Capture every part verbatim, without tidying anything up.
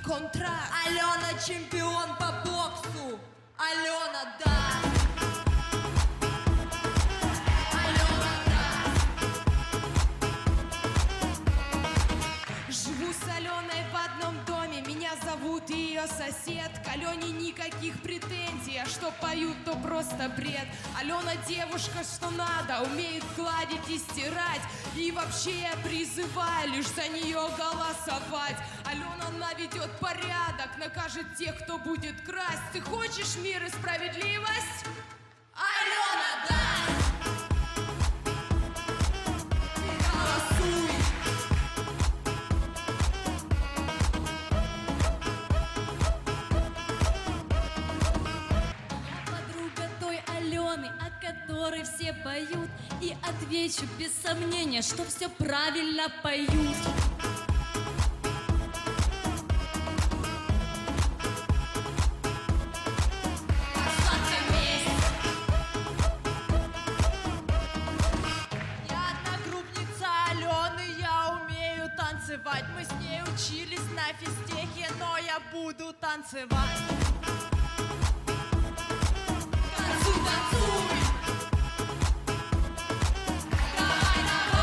контракт. Алена чемпион по боксу. Алена, да. Алена, да. Живу с Аленой в одном доме. Меня зовут ее сосед. К Алене никаких претензий, а что поют, то просто бред. Алена девушка, что надо, умеет гладить и стирать. И вообще я призываю лишь за нее голосовать. Алена наведет порядок, накажет тех, кто будет красть. Ты хочешь мир и справедливость? Алена, да! Голосуй! Подруга той Алены, о которой все поют. И отвечу без сомнения, что все правильно поют. Мы с ней учились на физтехе, но я буду танцевать. Танцуй, танцуй! Давай,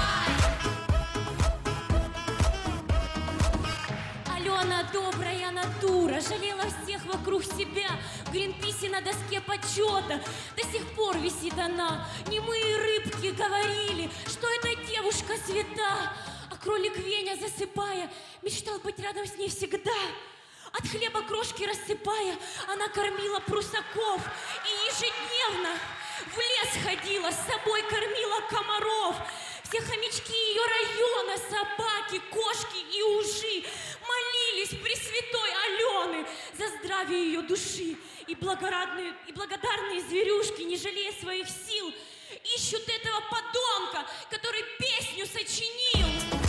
давай! Алена добрая натура, жалела всех вокруг себя. В Гринписе на доске почета до сих пор висит она. Немые рыбки говорили, что эта девушка свята. Кролик Веня, засыпая, мечтал быть рядом с ней всегда. От хлеба крошки рассыпая, она кормила прусаков. И ежедневно в лес ходила, с собой кормила комаров. Все хомячки ее района, собаки, кошки и ужи молились Пресвятой Алены за здравие ее души. И благодарные, и благодарные зверюшки, не жалея своих сил, ищут этого подонка, который песню сочинил.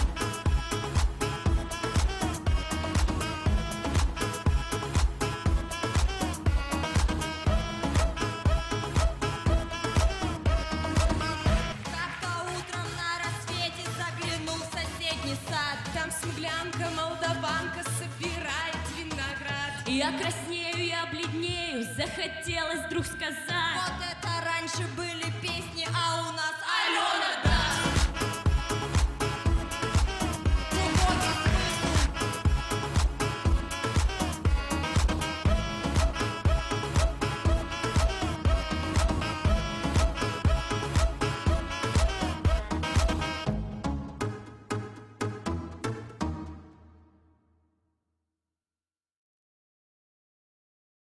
Там смуглянка, молдаванка собирает виноград. Я краснею, я бледнею, захотелось вдруг сказать: вот это раньше были